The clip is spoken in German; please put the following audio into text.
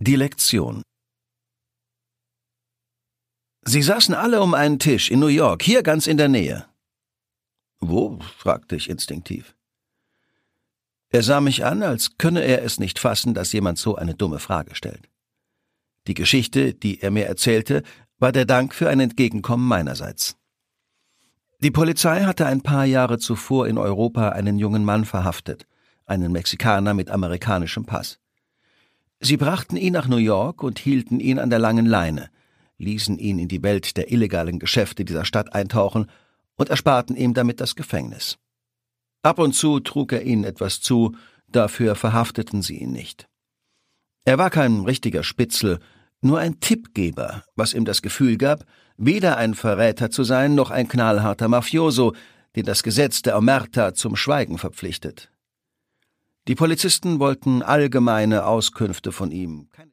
Die Lektion. Sie saßen alle um einen Tisch in New York, hier ganz in der Nähe. »Wo?« fragte ich instinktiv. Er sah mich an, als könne er es nicht fassen, dass jemand so eine dumme Frage stellt. Die Geschichte, die er mir erzählte, war der Dank für ein Entgegenkommen meinerseits. Die Polizei hatte ein paar Jahre zuvor in Europa einen jungen Mann verhaftet, einen Mexikaner mit amerikanischem Pass. Sie brachten ihn nach New York und hielten ihn an der langen Leine, ließen ihn in die Welt der illegalen Geschäfte dieser Stadt eintauchen und ersparten ihm damit das Gefängnis. Ab und zu trug er ihnen etwas zu, dafür verhafteten sie ihn nicht. Er war kein richtiger Spitzel, nur ein Tippgeber, was ihm das Gefühl gab, weder ein Verräter zu sein, noch ein knallharter Mafioso, den das Gesetz der Omerta zum Schweigen verpflichtet. Die Polizisten wollten allgemeine Auskünfte von ihm.